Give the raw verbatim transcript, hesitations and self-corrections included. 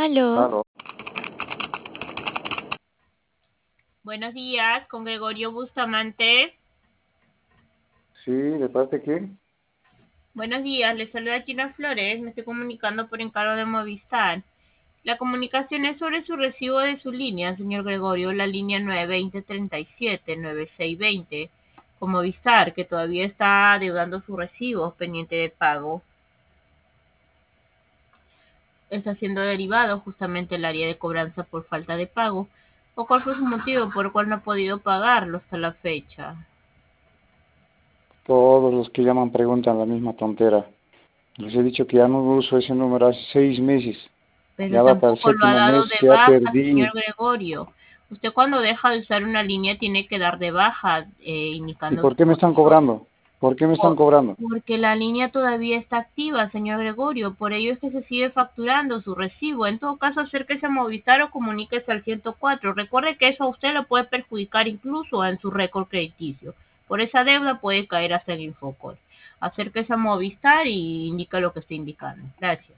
Aló, Claro. Buenos días, con Gregorio Bustamante. Sí, ¿de parte de quién? Buenos días, les saluda Gina Flores, me estoy comunicando por encargo de Movistar. La comunicación es sobre su recibo de su línea, señor Gregorio, la línea nueve dos cero tres siete nueve seis dos cero, con Movistar, que todavía está adeudando sus recibos pendiente de pago. Está siendo derivado justamente el área de cobranza por falta de pago. ¿O cuál fue su motivo por el cual no ha podido pagarlo hasta la fecha? Todos los que llaman preguntan la misma tontera. Les he dicho que ya no uso ese número hace seis meses. Pero Ya va para el tampoco lo ha séptimo dado mes de que ya baja, señor perdí. Gregorio. Usted cuando deja de usar una línea tiene que dar de baja, eh, ¿Y indicando por su qué me están motivo. cobrando? ¿Por qué me están O- cobrando? Porque la línea todavía está activa, señor Gregorio. Por ello es que se sigue facturando su recibo. En todo caso, acérquese a Movistar o comuníquese al ciento cuatro. Recuerde que eso a usted lo puede perjudicar incluso en su récord crediticio. Por esa deuda puede caer hasta el Infocor. Acérquese a Movistar y indica lo que está indicando. Gracias.